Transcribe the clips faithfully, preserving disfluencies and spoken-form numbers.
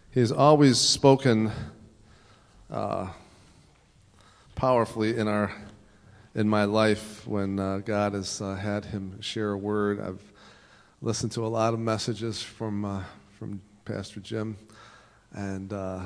He's always spoken uh, powerfully in our in my life when uh, God has uh, had him share a word. I've listened to a lot of messages from uh, from Pastor Jim, and uh,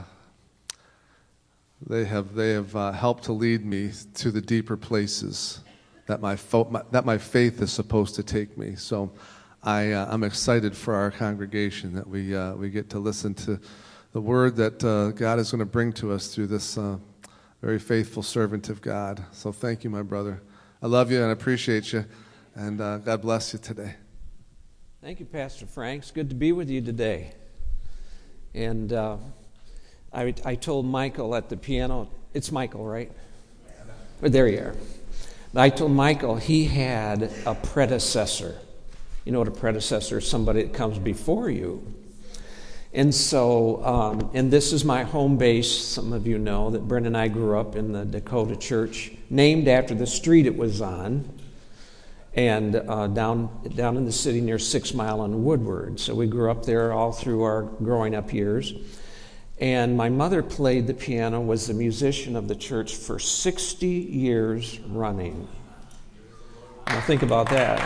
they have they have uh, helped to lead me to the deeper places that my, fo- my that my faith is supposed to take me. So I uh, I'm excited for our congregation that we uh, we get to listen to the word that uh, God is going to bring to us through this uh, very faithful servant of God. So thank you, my brother. I love you and I appreciate you, and uh, God bless you today. Thank you, Pastor Frank. It's good to be with you today. And uh, I, I told Michael at the piano, it's Michael, right? Oh, there you are. I told Michael he had a predecessor. You know what a predecessor is? Somebody that comes before you. And so, um, and this is my home base. Some of you know that Brent and I grew up in the Dakota church, named after the street it was on, and uh, down down in the city near Six Mile and Woodward. So we grew up there all through our growing up years. And my mother played the piano, was the musician of the church for sixty years running. Now think about that.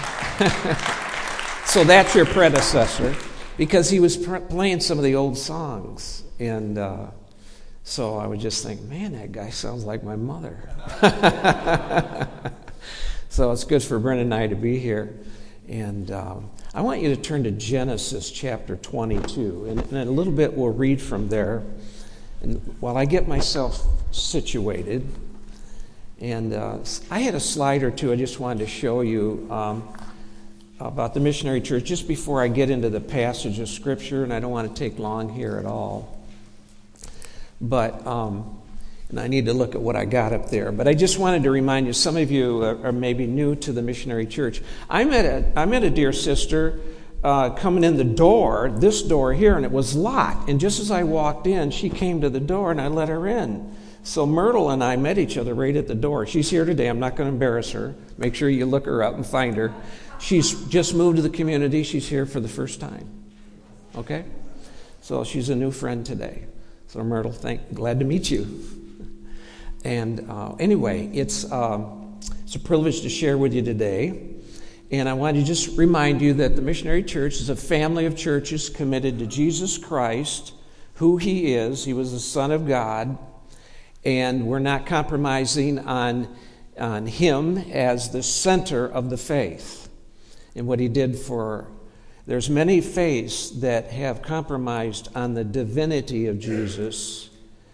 So that's your predecessor, because he was pr- playing some of the old songs. And uh, so I would just think, man, that guy sounds like my mother. So it's good for Brent and I to be here. And um, I want you to turn to Genesis chapter twenty-two. And in a little bit we'll read from there. And while I get myself situated, and uh, I had a slide or two I just wanted to show you um, about the missionary church just before I get into the passage of Scripture, and I don't want to take long here at all. But, um, and I need to look at what I got up there. But I just wanted to remind you, some of you are, are maybe new to the missionary church. I met a, I met a dear sister uh, coming in the door, this door here, and it was locked. And just as I walked in, she came to the door, and I let her in. So Myrtle and I met each other right at the door. She's here today. I'm not going to embarrass her. Make sure you look her up and find her. She's just moved to the community. She's here for the first time. Okay? So she's a new friend today. So Myrtle, thank, glad to meet you. And uh, anyway, it's, um, it's a privilege to share with you today. And I want to just remind you that the Missionary Church is a family of churches committed to Jesus Christ, who He is. He was the Son of God. And we're not compromising on, on Him as the center of the faith and what He did for. There's many faiths that have compromised on the divinity of Jesus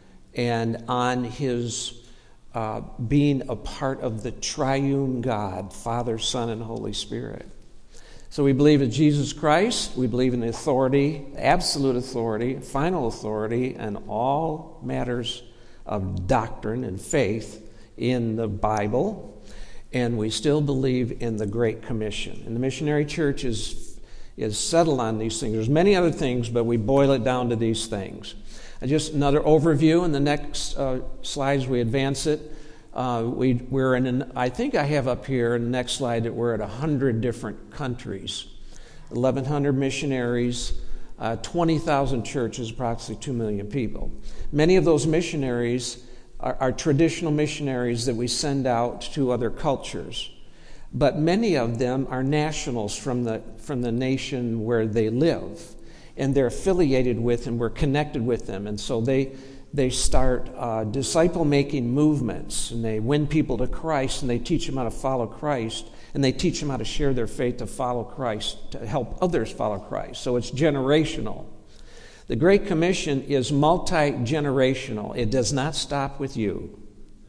and on His uh, being a part of the triune God, Father, Son, and Holy Spirit. So we believe in Jesus Christ. We believe in the authority, absolute authority, final authority, and all matters of doctrine and faith in the Bible. And we still believe in the Great Commission. And the missionary church is, is settled on these things. There's many other things, but we boil it down to these things. And just another overview. In the next uh, slides, we advance it. Uh, we, we're in, an, I think I have up here in the next slide that we're at one hundred different countries, eleven hundred missionaries, uh, twenty thousand churches, approximately two million people. Many of those missionaries are, are traditional missionaries that we send out to other cultures. But many of them are nationals from the, from the nation where they live. And they're affiliated with and we're connected with them. And so they they start uh, disciple-making movements, and they win people to Christ, and they teach them how to follow Christ, and they teach them how to share their faith to follow Christ, to help others follow Christ. So it's generational. The Great Commission is multi-generational. It does not stop with you.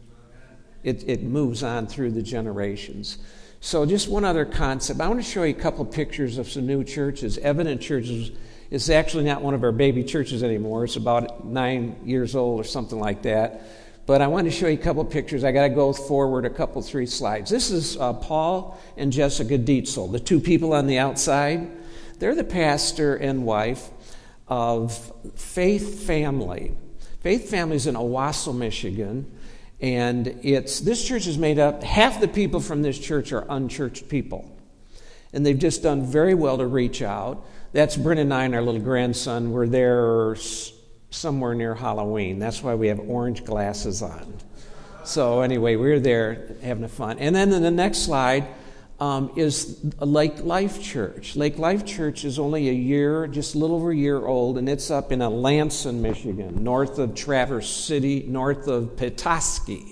It, it moves on through the generations. So just one other concept. I want to show you a couple of pictures of some new churches. Evident Churches is actually not one of our baby churches anymore. It's about nine years old or something like that. But I want to show you a couple of pictures. I got to go forward a couple, three slides. This is uh, Paul and Jessica Dietzel, the two people on the outside. They're the pastor and wife of Faith Family. Faith Family is in Owasso, Michigan. And it's this church is made up, half the people from this church are unchurched people. And they've just done very well to reach out. that's Brent and I and our little grandson. We're there s- somewhere near Halloween. That's why we have orange glasses on. So anyway, we're there having fun. And then in the next slide um, is Lake Life Church. Lake Life Church is only a year, just a little over a year old, and it's up in Alanson, Michigan, north of Traverse City, north of Petoskey.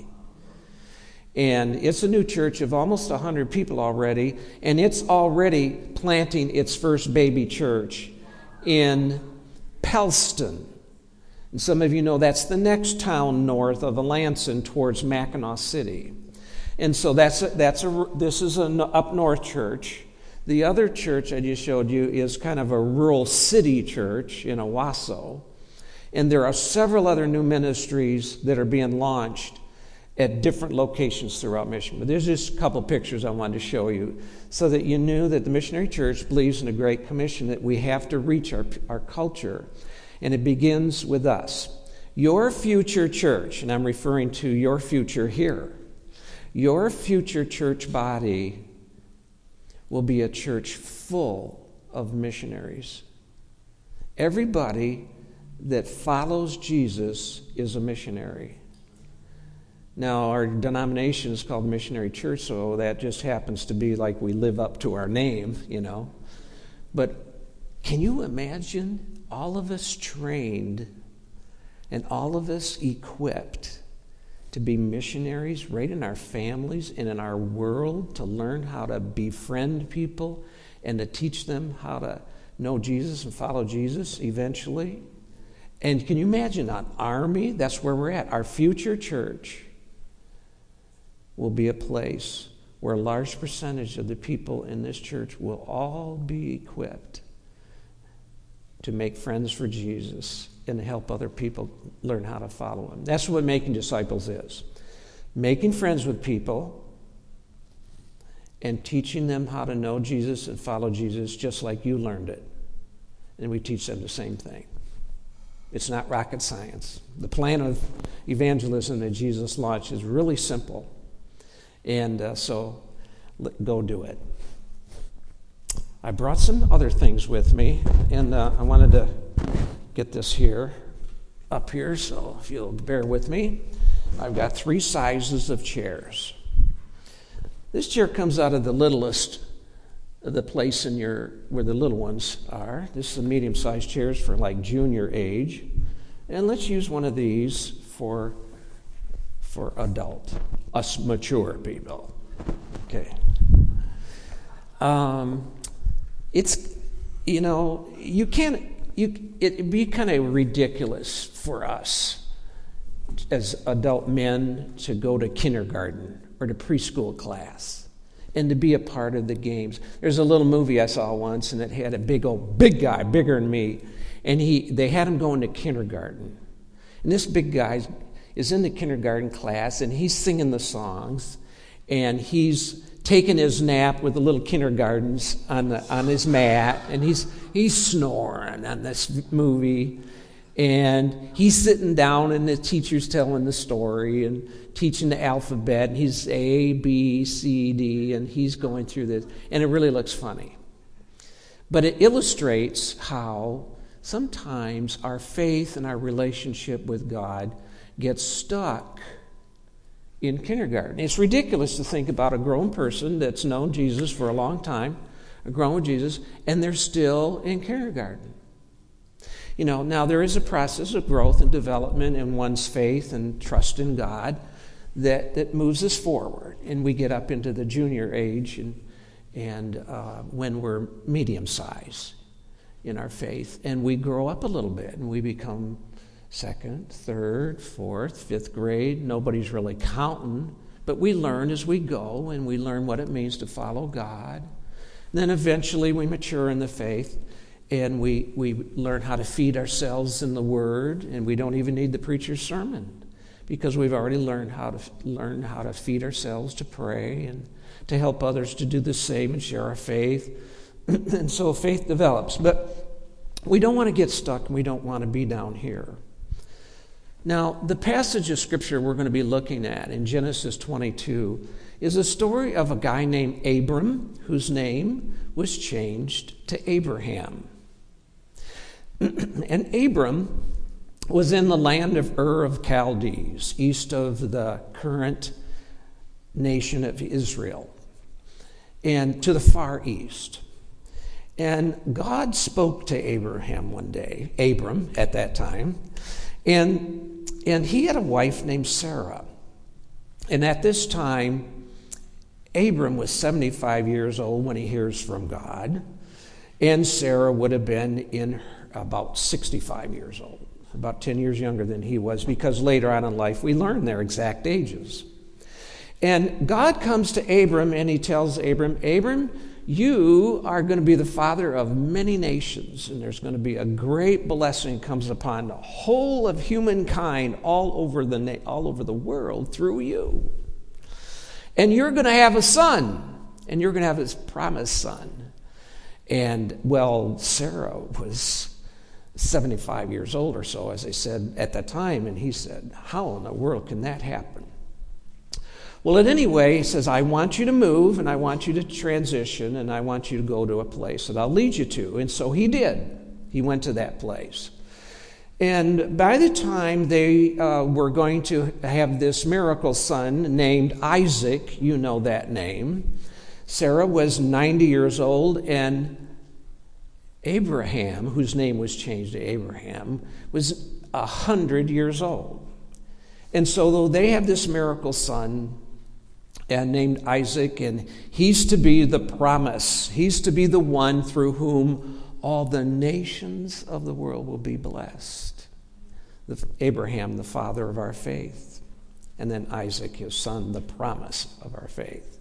And it's a new church of almost one hundred people already, and it's already planting its first baby church in Pellston. And some of you know that's the next town north of Alanson towards Mackinac City. And so that's a, that's a, this is an up north church. The other church I just showed you is kind of a rural city church in Owasso. And there are several other new ministries that are being launched at different locations throughout Michigan. But there's just a couple of pictures I wanted to show you so that you knew that the Missionary Church believes in a Great Commission, that we have to reach our, our culture. And it begins with us. Your future church, and I'm referring to your future here, your future church body will be a church full of missionaries. Everybody that follows Jesus is a missionary. Now, our denomination is called Missionary Church, so that just happens to be like we live up to our name, you know. But can you imagine all of us trained and all of us equipped to be missionaries right in our families and in our world, to learn how to befriend people and to teach them how to know Jesus and follow Jesus eventually? And can you imagine an army? That's where we're at. Our future church will be a place where a large percentage of the people in this church will all be equipped to make friends for Jesus and to help other people learn how to follow him. That's what making disciples is. Making friends with people and teaching them how to know Jesus and follow Jesus just like you learned it. And we teach them the same thing. It's not rocket science. The plan of evangelism that Jesus launched is really simple. And uh, so let, go do it. I brought some other things with me, and uh, I wanted to get this here, up here, so if you'll bear with me. I've got three sizes of chairs. This chair comes out of the littlest of the place in your where the little ones are. This is a medium-sized chairs for like junior age. And let's use one of these for for adult, us mature people. Okay. Um, it's, you know, you can't, you, it'd be kind of ridiculous for us as adult men to go to kindergarten or to preschool class and to be a part of the games. There's a little movie I saw once, and it had a big old, big guy, bigger than me, and he they had him going to kindergarten. And this big guy is in the kindergarten class, and he's singing the songs, and he's taking his nap with the little kindergartens on the on his mat, and he's he's snoring on this movie, and he's sitting down, and the teacher's telling the story and teaching the alphabet, and he's A, B, C, D, and he's going through this, and it really looks funny. But it illustrates how sometimes our faith and our relationship with God gets stuck in kindergarten. It's ridiculous to think about a grown person that's known Jesus for a long time, grown with Jesus, and they're still in kindergarten. You know, now there is a process of growth and development in one's faith and trust in God that, that moves us forward, and we get up into the junior age and, and uh, when we're medium-sized in our faith, and we grow up a little bit, and we become second, third, fourth, fifth grade. Nobody's really counting, but we learn as we go, and we learn what it means to follow God. And then eventually we mature in the faith, and we, we learn how to feed ourselves in the Word, and we don't even need the preacher's sermon because we've already learned how to learn how to feed ourselves to pray and to help others to do the same and share our faith. And so faith develops. But we don't want to get stuck, and we don't want to be down here. Now, the passage of Scripture we're going to be looking at in Genesis twenty-two is a story of a guy named Abram, whose name was changed to Abraham. And Abram was in the land of Ur of Chaldees, east of the current nation of Israel, and to the far east. And God spoke to Abraham one day, Abram at that time, and, and he had a wife named Sarah. And at this time, Abram was seventy-five years old when he hears from God, and Sarah would have been in about sixty-five years old, about ten years younger than he was, because later on in life we learn their exact ages. And God comes to Abram and he tells Abram, Abram, you are going to be the father of many nations, and there's going to be a great blessing comes upon the whole of humankind all over the na- all over the world through you. And you're going to have a son, and you're going to have his promised son. And, well, Sarah was seventy-five years old or so, as I said at that time, and he said, how in the world can that happen? Well, at any way, he says, I want you to move, and I want you to transition, and I want you to go to a place that I'll lead you to. And so he did. He went to that place. And by the time they uh, were going to have this miracle son named Isaac, you know that name, Sarah was ninety years old, and Abraham, whose name was changed to Abraham, was one hundred years old. And so though they have this miracle son and named Isaac, and he's to be the promise. He's to be the one through whom all the nations of the world will be blessed. The, Abraham, the father of our faith, and then Isaac, his son, the promise of our faith.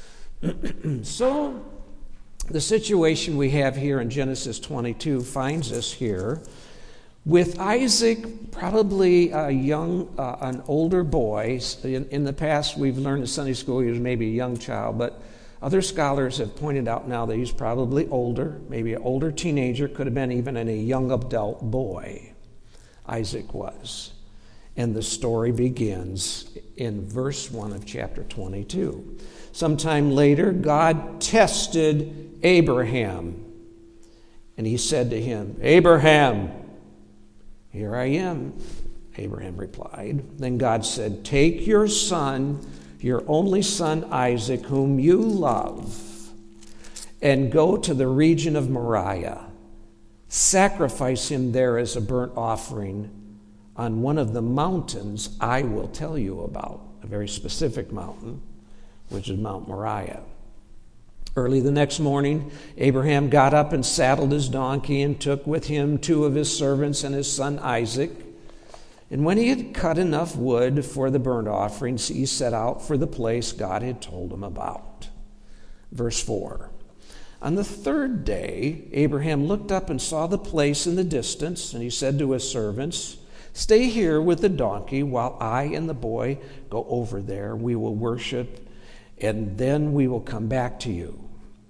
So the situation we have here in Genesis twenty-two finds us here with Isaac, probably a young, uh, an older boy. In, in the past, we've learned in Sunday school he was maybe a young child, but other scholars have pointed out now that he's probably older, maybe an older teenager, could have been even a young adult boy. Isaac was. And the story begins in verse one of chapter twenty-two. Sometime later, God tested Abraham, and he said to him, Abraham, here I am, Abraham replied. Then God said, take your son, your only son Isaac, whom you love, and go to the region of Moriah. Sacrifice him there as a burnt offering on one of the mountains I will tell you about, a very specific mountain, which is Mount Moriah. Early the next morning, Abraham got up and saddled his donkey and took with him two of his servants and his son Isaac. And when he had cut enough wood for the burnt offerings, he set out for the place God had told him about. Verse four. On the third day, Abraham looked up and saw the place in the distance, and he said to his servants, stay here with the donkey while I and the boy go over there. We will worship, and then we will come back to you.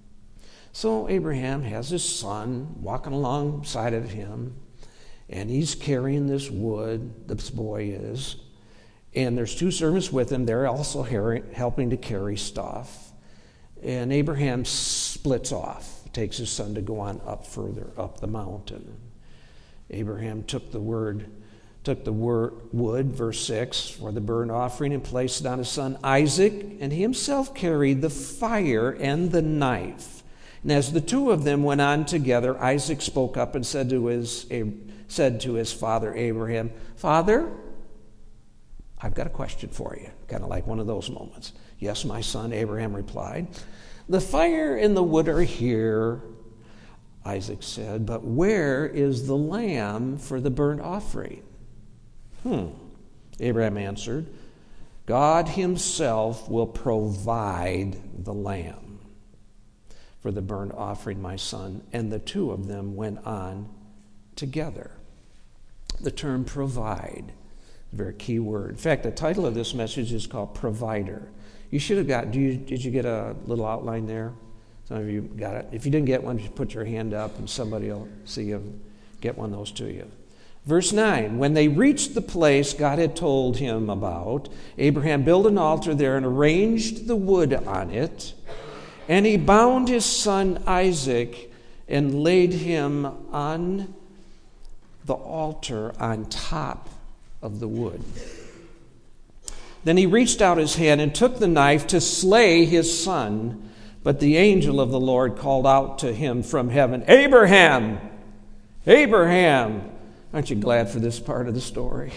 So Abraham has his son walking alongside of him, and he's carrying this wood, this boy is, and there's two servants with him. They're also helping to carry stuff. And Abraham splits off, takes his son to go on up further up the mountain. Abraham took the word took the word, wood, verse six, for the burnt offering and placed it on his son Isaac, and he himself carried the fire and the knife. And as the two of them went on together, Isaac spoke up and said to his, said to his father Abraham, Father, I've got a question for you, kind of like one of those moments. Yes, my son, Abraham replied. The fire and the wood are here, Isaac said, but where is the lamb for the burnt offering? Hmm. Abraham answered, God himself will provide the lamb for the burnt offering, my son. And the two of them went on together. The term provide, a very key word. In fact, the title of this message is called Provider. You should have got, do you, did you get a little outline there? Some of you got it. If you didn't get one, just put your hand up and somebody will see you get one of those to you. Verse nine, when they reached the place God had told him about, Abraham built an altar there and arranged the wood on it, and he bound his son Isaac and laid him on the altar on top of the wood. Then he reached out his hand and took the knife to slay his son. But the angel of the Lord called out to him from heaven, Abraham! Abraham! Aren't you glad for this part of the story?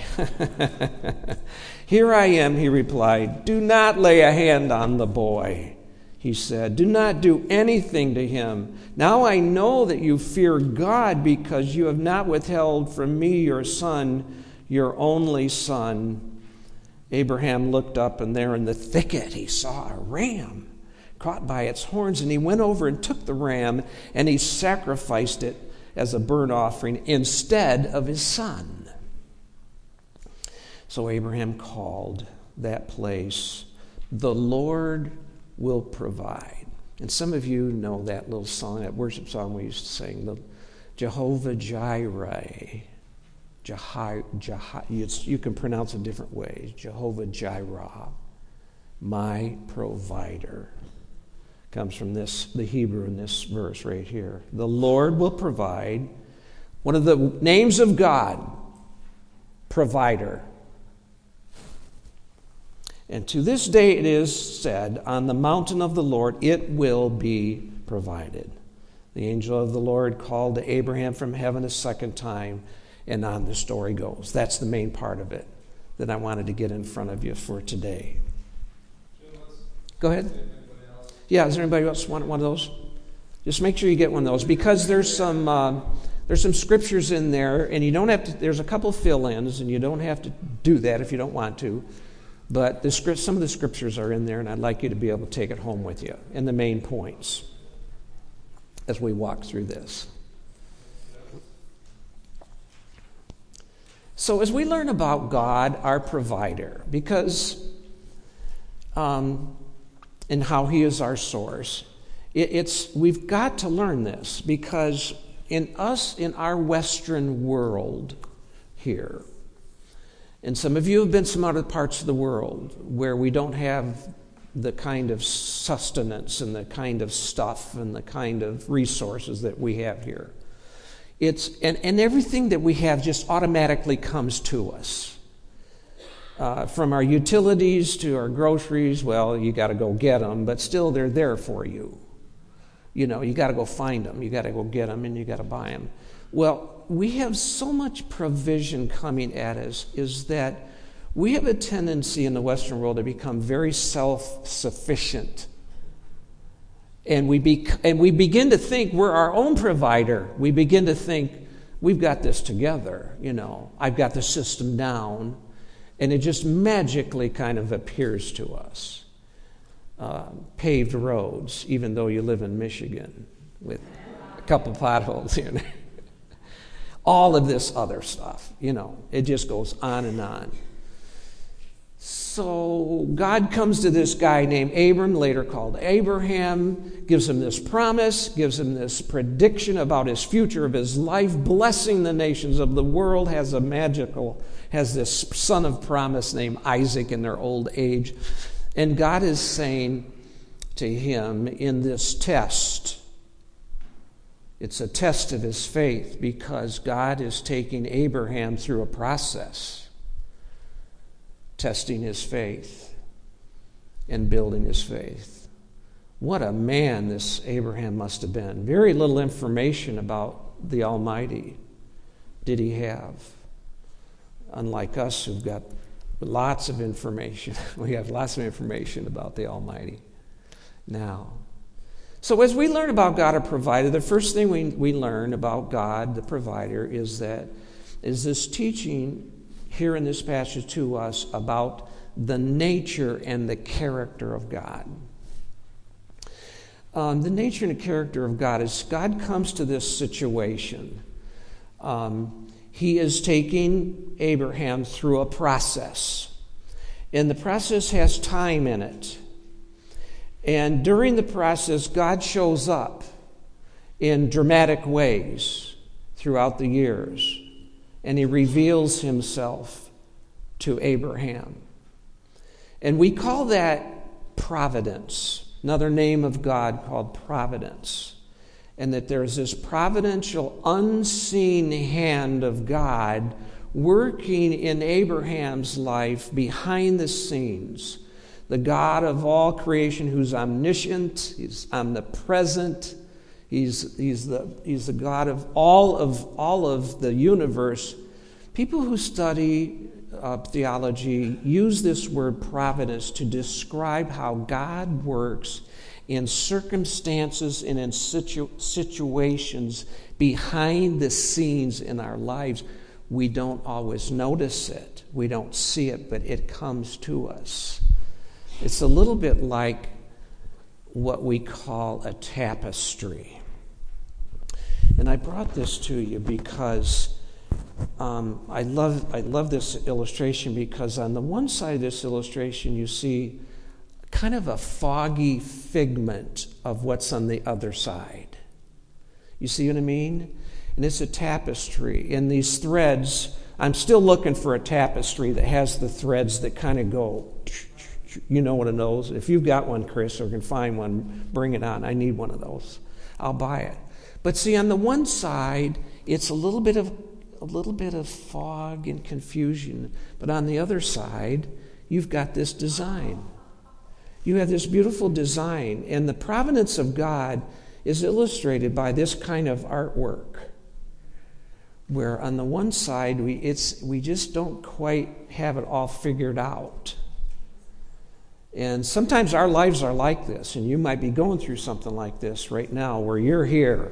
Here I am, he replied. Do not lay a hand on the boy, he said. Do not do anything to him. Now I know that you fear God because you have not withheld from me your son, your only son. Abraham looked up, and there in the thicket he saw a ram caught by its horns, and he went over and took the ram, and he sacrificed it as a burnt offering instead of his son. So Abraham called that place, The Lord Will Provide. And some of you know that little song, that worship song we used to sing, the Jehovah Jireh. Jehi, Jehi, you can pronounce it different ways. Jehovah Jireh, my provider. Comes from this, the Hebrew in this verse right here. The Lord will provide. One of the names of God, provider. And to this day it is said, on the mountain of the Lord it will be provided. The angel of the Lord called to Abraham from heaven a second time, and on the story goes. That's the main part of it that I wanted to get in front of you for today. Go ahead. Yeah, does anybody else want one of those? Just make sure you get one of those, because there's some uh, there's some scriptures in there, and you don't have to. There's a couple fill-ins, and you don't have to do that if you don't want to. But the script, some of the scriptures are in there, and I'd like you to be able to take it home with you, and the main points as we walk through this. So as we learn about God, our provider, because um, and how He is our source, it, it's we've got to learn this, because in us, in our Western world here, and some of you have been some other parts of the world where we don't have the kind of sustenance and the kind of stuff and the kind of resources that we have here. It's and, and everything that we have just automatically comes to us. Uh, from our utilities to our groceries, well, you got to go get them, but still they're there for you. You know, you got to go find them, you got to go get them, and you got to buy them. Well, we have so much provision coming at us is that we have a tendency in the Western world to become very self-sufficient. And we be, and we begin to think we're our own provider. We begin to think we've got this together, you know. I've got the system down. And it just magically kind of appears to us. Uh, paved roads, even though you live in Michigan with a couple potholes in it. All of this other stuff, you know, it just goes on and on. So God comes to this guy named Abram, later called Abraham, gives him this promise, gives him this prediction about his future of his life, blessing the nations of the world, has a magical, has this son of promise named Isaac in their old age. And God is saying to him in this test, it's a test of his faith, because God is taking Abraham through a process, testing his faith and building his faith. What a man this Abraham must have been. Very little information about the Almighty did he have. Unlike us, who've got lots of information. We have lots of information about the Almighty now. So as we learn about God, our provider, the first thing we, we learn about God, the provider, is that is this teaching here in this passage to us about the nature and the character of God. Um, the nature and the character of God is God comes to this situation. Um, he is taking Abraham through a process. And the process has time in it. And during the process, God shows up in dramatic ways throughout the years. And he reveals himself to Abraham. And we call that providence, another name of God called providence. and that there's this providential, unseen hand of God working in Abraham's life behind the scenes. The God of all creation who's omniscient, he's omnipresent, he's, he's, the, he's the God of all of all of the universe. People who study uh, theology use this word providence to describe how God works in circumstances and in situ- situations behind the scenes in our lives. We don't always notice it. We don't see it, but it comes to us. It's a little bit like what we call a tapestry. And I brought this to you because um, I love I love this illustration, because on the one side of this illustration you see kind of a foggy figment of what's on the other side. You see what I mean? And it's a tapestry. And these threads, I'm still looking for a tapestry that has the threads that kind of go, you know one of those. If you've got one, Chris, or can find one, bring it on. I need one of those. I'll buy it. But see, on the one side, it's a little bit of a little bit of fog and confusion. But on the other side, you've got this design. You have this beautiful design, and the providence of God is illustrated by this kind of artwork, where on the one side we it's we just don't quite have it all figured out. And sometimes our lives are like this, and you might be going through something like this right now, where you're here,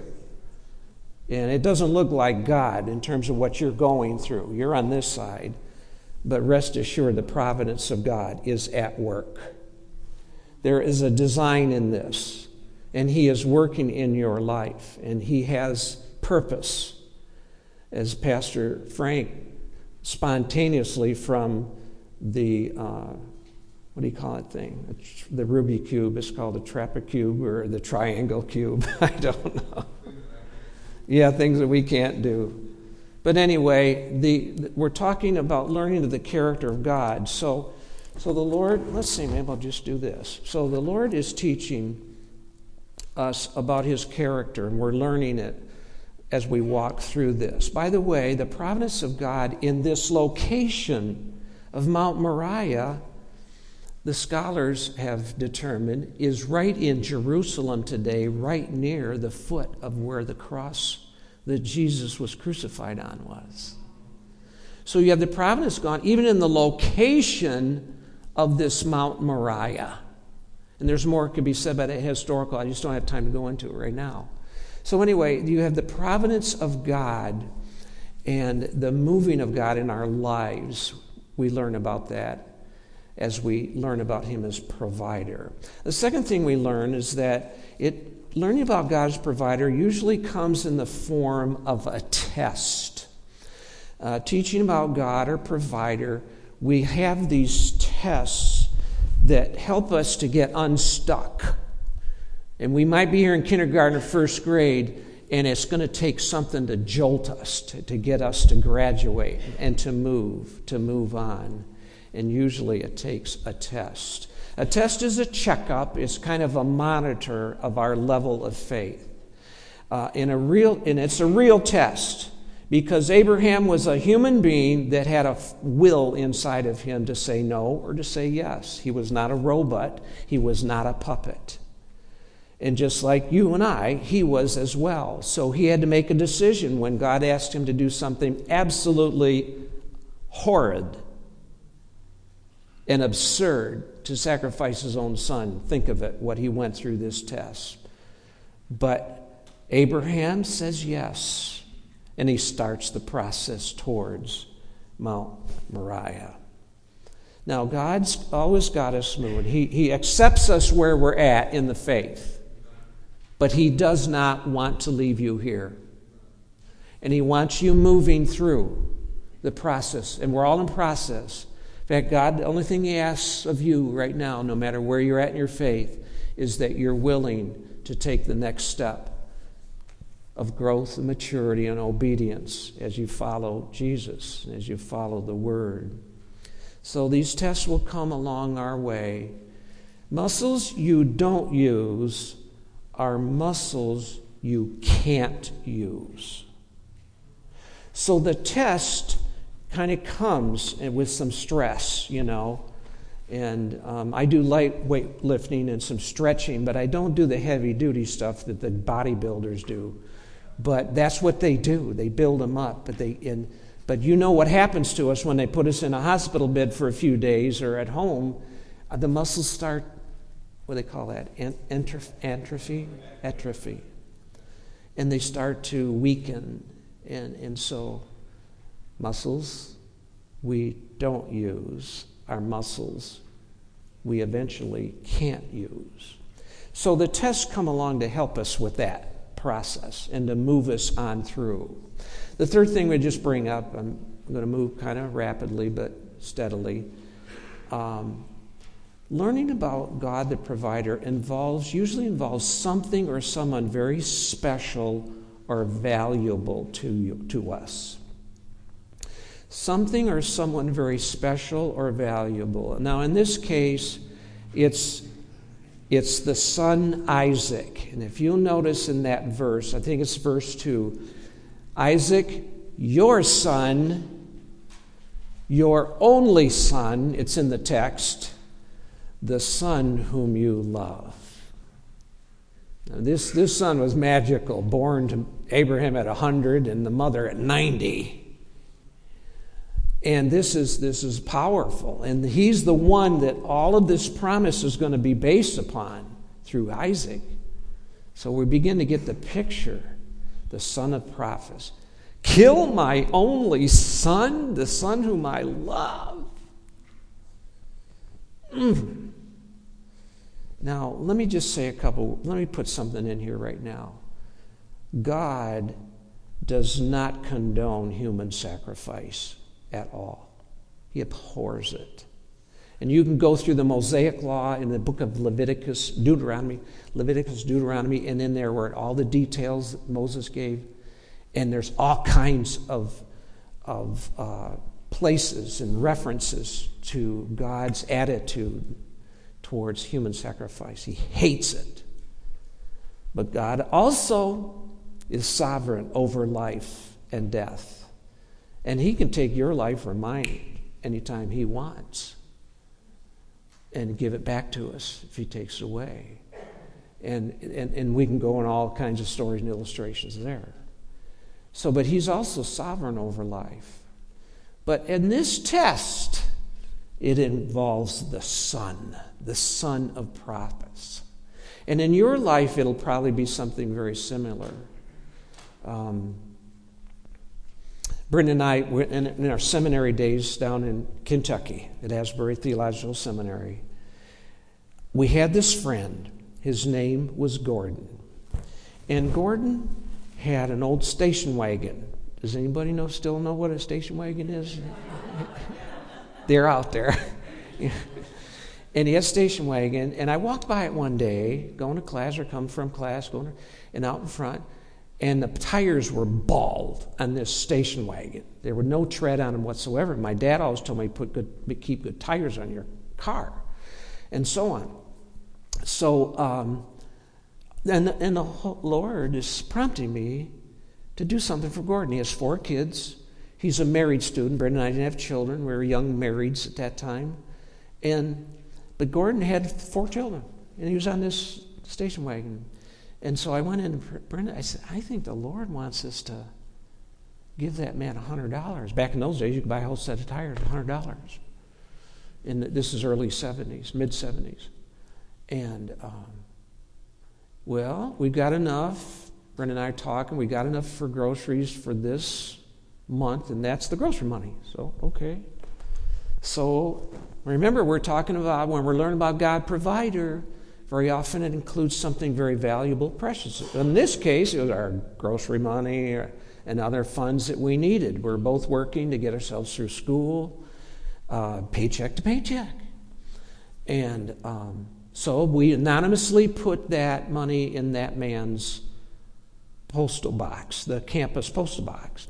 and it doesn't look like God in terms of what you're going through. You're on this side, but rest assured the providence of God is at work. There is a design in this, and He is working in your life, and He has purpose. As Pastor Frank spontaneously from the, uh, what do you call it thing? The Rubik cube, it's called a trapecube or the triangle cube. I don't know. Yeah, things that we can't do. But anyway, the, the we're talking about learning of the character of God. So, so the Lord, let's see, maybe I'll just do this. So the Lord is teaching us about His character, and we're learning it as we walk through this. By the way, the providence of God in this location of Mount Moriah, the scholars have determined, is right in Jerusalem today, right near the foot of where the cross that Jesus was crucified on was. So you have the providence of God even in the location of this Mount Moriah. And there's more that could be said about it historical. I just don't have time to go into it right now. So anyway, you have the providence of God and the moving of God in our lives. We learn about that as we learn about Him as provider. The second thing we learn is that it learning about God as provider usually comes in the form of a test. Uh, teaching about God or provider, we have these tests that help us to get unstuck. And we might be here in kindergarten or first grade, and it's going to take something to jolt us, to, to get us to graduate and to move, to move on. And usually it takes a test. A test is a checkup. It's kind of a monitor of our level of faith. Uh, in a real, and it's a real test, because Abraham was a human being that had a will inside of him to say no or to say yes. He was not a robot. He was not a puppet. And just like you and I, he was as well. So he had to make a decision when God asked him to do something absolutely horrid and absurd, to sacrifice his own son. Think of it, what he went through this test. But Abraham says yes, and he starts the process towards Mount Moriah. Now, God's always got us moving. He, he accepts us where we're at in the faith. But He does not want to leave you here. And He wants you moving through the process. And we're all in process. In fact, God, the only thing He asks of you right now, no matter where you're at in your faith, is that you're willing to take the next step of growth and maturity and obedience as you follow Jesus, as you follow the Word. So these tests will come along our way. Muscles you don't use are muscles you can't use. So the test kind of comes with some stress, you know. And um, I do light weight lifting and some stretching, but I don't do the heavy duty stuff that the bodybuilders do. But that's what they do. They build them up. But they, and, but you know what happens to us when they put us in a hospital bed for a few days or at home. Uh, the muscles start, what do they call that? Ant- entroph- atrophy? Atrophy. And they start to weaken. And, and so muscles we don't use. Our muscles we eventually can't use. So the tests come along to help us with that process and to move us on through. The third thing we just bring up, I'm going to move kind of rapidly but steadily. Um, learning about God the provider involves, usually involves something or someone very special or valuable to you, to us. Something or someone very special or valuable. Now, in this case, it's it's the son Isaac. And if you'll notice in that verse, I think it's verse two, Isaac, your son, your only son, it's in the text, the son whom you love. Now, this, this son was magical, born to Abraham at one hundred and the mother at ninety. And this is this is powerful. And he's the one that all of this promise is going to be based upon through Isaac. So we begin to get the picture, the son of prophets. Kill my only son, the son whom I love. Mm. Now, let me just say a couple, let me put something in here right now. God does not condone human sacrifice at all. He abhors it. And you can go through the Mosaic Law in the book of Leviticus, Deuteronomy, Leviticus, Deuteronomy, and in there were all the details that Moses gave. And there's all kinds of, of uh, places and references to God's attitude towards human sacrifice. He hates it. But God also is sovereign over life and death. And he can take your life or mine anytime he wants and give it back to us if he takes it away. And, and, and we can go in all kinds of stories and illustrations there. So, but he's also sovereign over life. But in this test, it involves the son, the son of prophets. And in your life, it'll probably be something very similar. Um, Brenda and I were in, in our seminary days down in Kentucky at Asbury Theological Seminary. We had this friend. His name was Gordon. And Gordon had an old station wagon. Does anybody know still know what a station wagon is? They're out there. And he had a station wagon. And I walked by it one day, going to class or coming from class, going to, and out in front. And the tires were bald on this station wagon. There were no tread on them whatsoever. My dad always told me put good, keep good tires on your car, and so on. So, um, and, and the Lord is prompting me to do something for Gordon. He has four kids. He's a married student. Brenda and I didn't have children. We were young marrieds at that time. And but Gordon had four children, and he was on this station wagon. And so I went in to Brenda. I said, I think the Lord wants us to give that man one hundred dollars. Back in those days, you could buy a whole set of tires for one hundred dollars. And this is early seventies, mid-seventies. And, um, well, we got enough. Brenda and I are talking. We got enough for groceries for this month, and that's the grocery money. So, okay. So, remember, we're talking about, when we're learning about God provider, very often it includes something very valuable, precious. In this case, it was our grocery money and other funds that we needed. We're both working to get ourselves through school, uh, paycheck to paycheck. And um, so we anonymously put that money in that man's postal box, the campus postal box.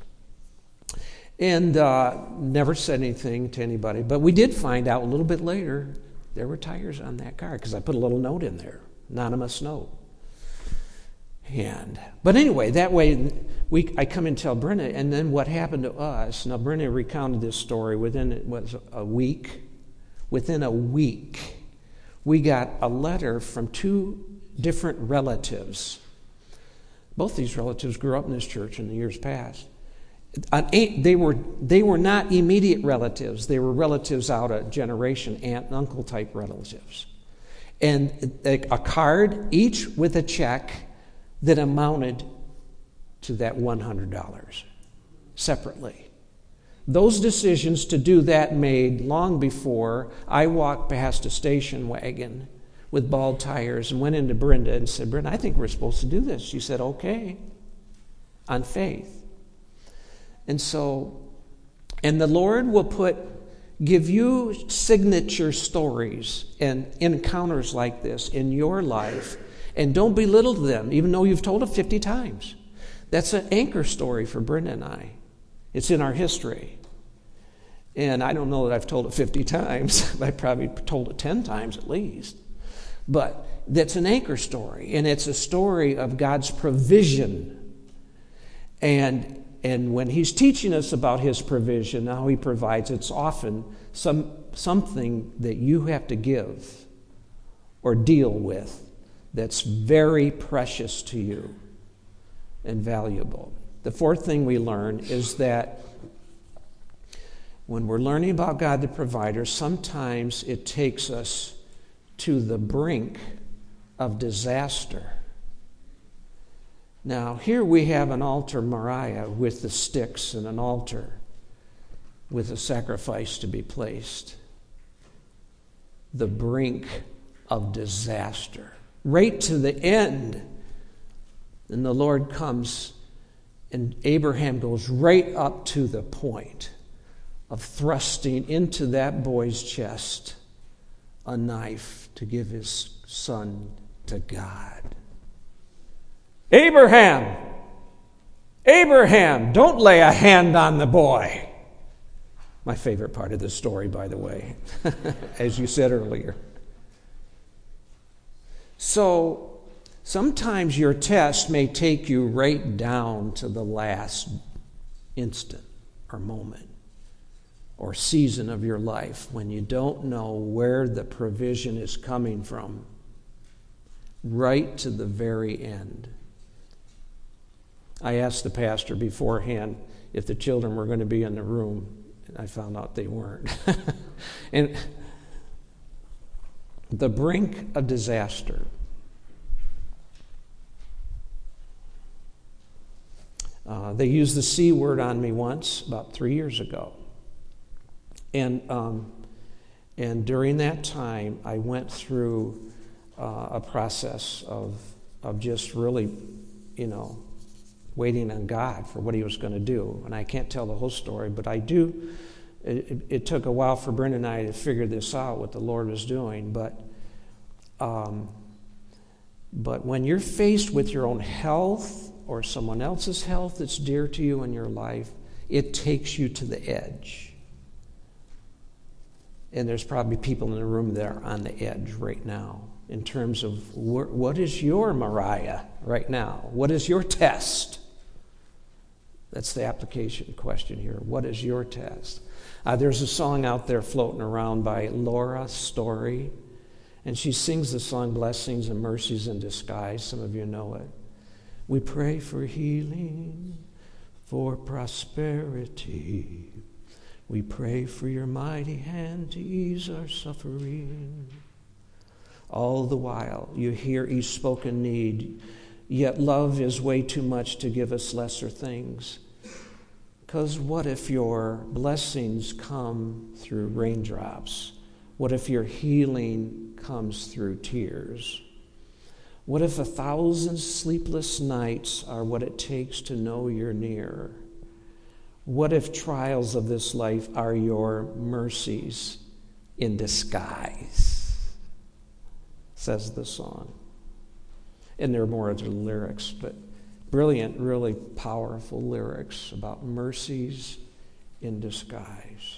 And uh, never said anything to anybody. But we did find out a little bit later there were tires on that car because I put a little note in there, anonymous note. hand. But anyway, that way we I come and tell Brenda, and then what happened to us? Now, Brenda recounted this story within it was a week. Within a week, we got a letter from two different relatives. Both these relatives grew up in this church in the years past. They were they were not immediate relatives. They were relatives out a generation, aunt and uncle type relatives. And a, a card, each with a check that amounted to that one hundred dollars separately. Those decisions to do that made long before I walked past a station wagon with bald tires and went into Brenda and said, Brenda, I think we're supposed to do this. She said, okay, on faith. And so, and the Lord will put, give you signature stories and encounters like this in your life, and don't belittle them, even though you've told it fifty times. That's an anchor story for Brenda and I. It's in our history. And I don't know that I've told it fifty times. I probably told it ten times at least. But that's an anchor story, and it's a story of God's provision. And and when he's teaching us about his provision, how he provides, it's often some something that you have to give or deal with that's very precious to you and valuable. The fourth thing we learn is that when we're learning about God the provider, sometimes it takes us to the brink of disaster. Now, here we have an altar Moriah with the sticks and an altar with a sacrifice to be placed. The brink of disaster. Right to the end. And the Lord comes, and Abraham goes right up to the point of thrusting into that boy's chest a knife to give his son to God. Abraham! Abraham, don't lay a hand on the boy. My favorite part of this story, by the way, as you said earlier. So, sometimes your test may take you right down to the last instant or moment or season of your life when you don't know where the provision is coming from, right to the very end. I asked the pastor beforehand if the children were going to be in the room, and I found out they weren't. And the brink of disaster. Uh, they used the C word on me once, about three years ago. And um, and during that time, I went through uh, a process of of just really, you know, waiting on God for what he was going to do. And I can't tell the whole story, but I do. It, it took a while for Brenda and I to figure this out, what the Lord was doing. But um, but when you're faced with your own health or someone else's health that's dear to you in your life, it takes you to the edge. And there's probably people in the room that are on the edge right now in terms of wh- what is your Moriah right now? What is your test? That's the application question here. What is your test? Uh, there's a song out there floating around by Laura Story, and she sings the song Blessings and Mercies in Disguise. Some of you know it. We pray for healing, for prosperity. We pray for your mighty hand to ease our suffering. All the while, you hear each spoken need, yet love is way too much to give us lesser things. Because what if your blessings come through raindrops? What if your healing comes through tears? What if a thousand sleepless nights are what it takes to know you're near? What if trials of this life are your mercies in disguise? Says the song. And there are more other lyrics, but brilliant, really powerful lyrics about mercies in disguise.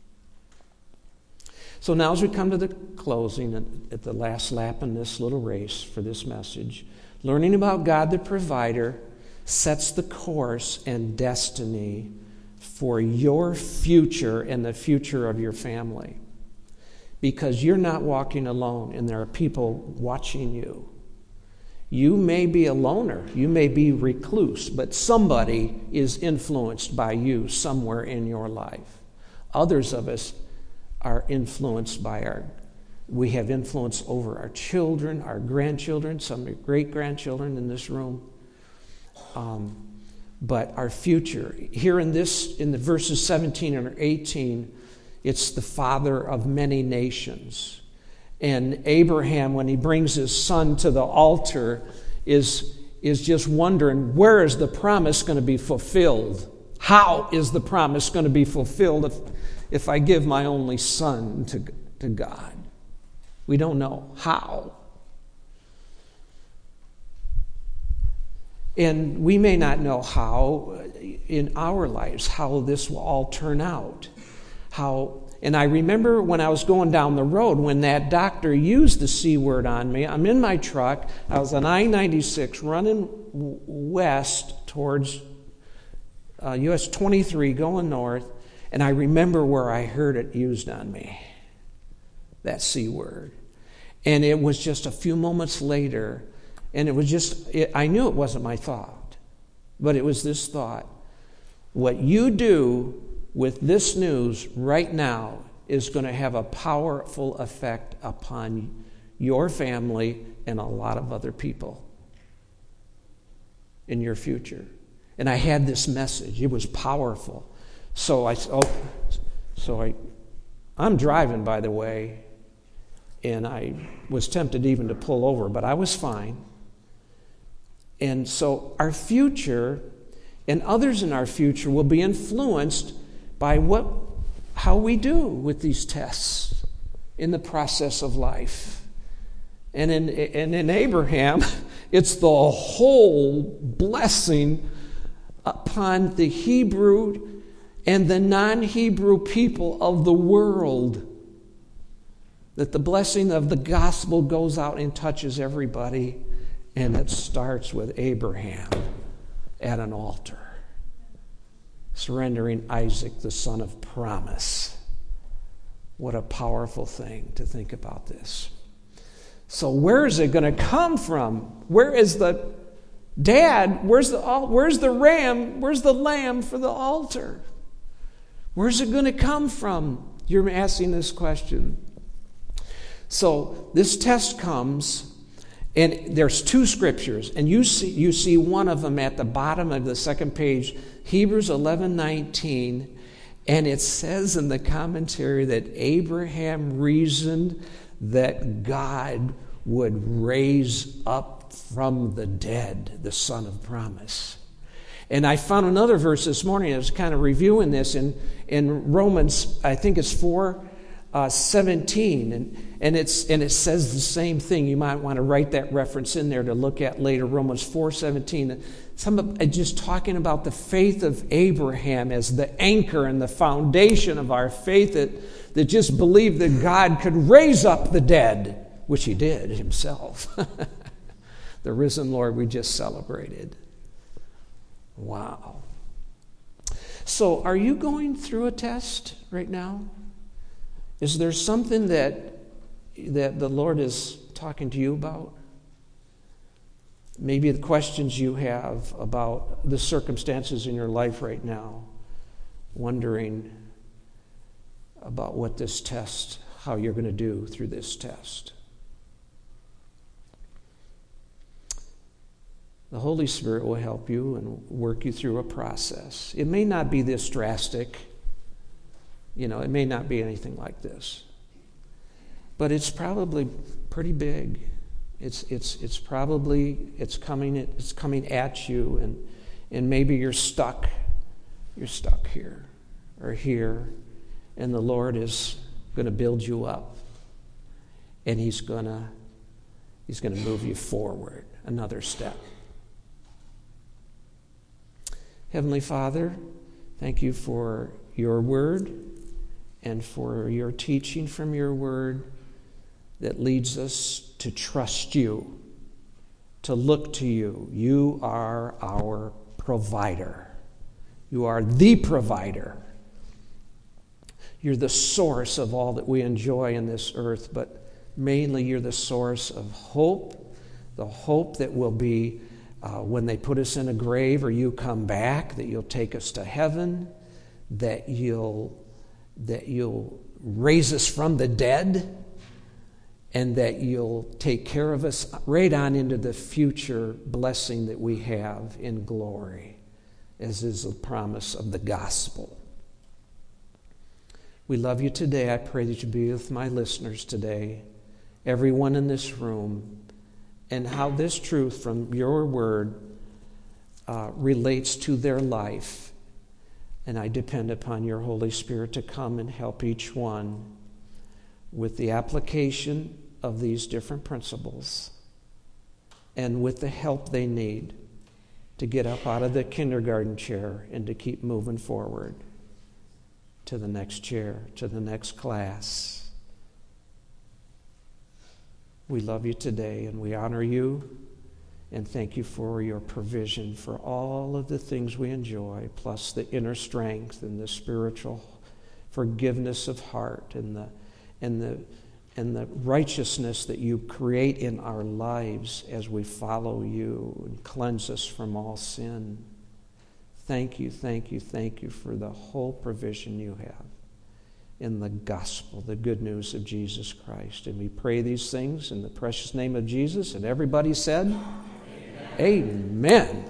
So now as we come to the closing, at the last lap in this little race for this message, Learning about God the provider sets the course and destiny for your future and the future of your family. Because you're not walking alone, and there are people watching you. You may be a loner, you may be recluse, but somebody is influenced by you somewhere in your life. Others of us are influenced by our, we have influence over our children, our grandchildren, some great-grandchildren in this room. Um, but our future, here in this, in the verses seventeen and eighteen, it's the father of many nations. And Abraham, when he brings his son to the altar, is, is just wondering, where is the promise going to be fulfilled? How is the promise going to be fulfilled if, if I give my only son to, to God? We don't know how. And we may not know how in our lives, how this will all turn out. How, and I remember when I was going down the road, when that doctor used the C word on me, I'm in my truck, I was on I ninety-six running west towards uh, U S twenty-three going north, and I remember where I heard it used on me, that C word. And it was just a few moments later, and it was just, it, I knew it wasn't my thought, but it was this thought. What you do with this news right now is going to have a powerful effect upon your family and a lot of other people in your future. And I had this message. It was powerful. So I oh, so I I'm driving, by the way, and I was tempted even to pull over, but I was fine. And so our future and others in our future will be influenced by what, how we do with these tests in the process of life. And in, and in Abraham, it's the whole blessing upon the Hebrew and the non-Hebrew people of the world. That the blessing of the gospel goes out and touches everybody, and it starts with Abraham at an altar, surrendering Isaac, the son of promise. What a powerful thing to think about this. So where is it going to come from? Where is the dad? Where's the where's the ram? Where's the lamb for the altar? Where's it going to come from? You're asking this question. So this test comes, and there's two scriptures, and you see you see one of them at the bottom of the second page, Hebrews eleven nineteen, and it says in the commentary that Abraham reasoned that God would raise up from the dead the son of promise. And I found another verse this morning. I was kind of reviewing this in, in Romans, I think it's four uh, seventeen, and and it's and it says the same thing. You might want to write that reference in there to look at later. Romans four seventeen. Some of, just talking about the faith of Abraham as the anchor and the foundation of our faith, that that just believed that God could raise up the dead, which He did Himself. The risen Lord we just celebrated. Wow. So are you going through a test right now? Is there something that that the Lord is talking to you about? Maybe the questions you have about the circumstances in your life right now, wondering about what this test, how you're going to do through this test. The Holy Spirit will help you and work you through a process. It may not be this drastic. You know, it may not be anything like this. But it's probably pretty big. It's it's it's probably it's coming it's coming at you, and and maybe you're stuck. You're stuck here or here, and the Lord is going to build you up, and He's gonna He's going to move you forward another step. Heavenly Father, thank you for your word and for your teaching from your word that leads us to trust you to look to you. You are our provider. You are the provider. You're the source of all that we enjoy in this earth, but mainly you're the source of hope, the hope that will be uh, when they put us in a grave or you come back, that you'll take us to heaven, that you'll, that you'll raise us from the dead, and that you'll take care of us right on into the future blessing that we have in glory, as is the promise of the gospel. We love you today. I pray that you be with my listeners today, everyone in this room, and how this truth from your word uh, relates to their life. And I depend upon your Holy Spirit to come and help each one with the application of these different principles and with the help they need to get up out of the kindergarten chair and to keep moving forward to the next chair, to the next class. We love you today and we honor you and thank you for your provision for all of the things we enjoy, plus the inner strength and the spiritual forgiveness of heart and the and the and the righteousness that you create in our lives as we follow you and cleanse us from all sin. Thank you, thank you, thank you for the whole provision you have in the gospel, the good news of Jesus Christ. And we pray these things in the precious name of Jesus. And everybody said, Amen. Amen.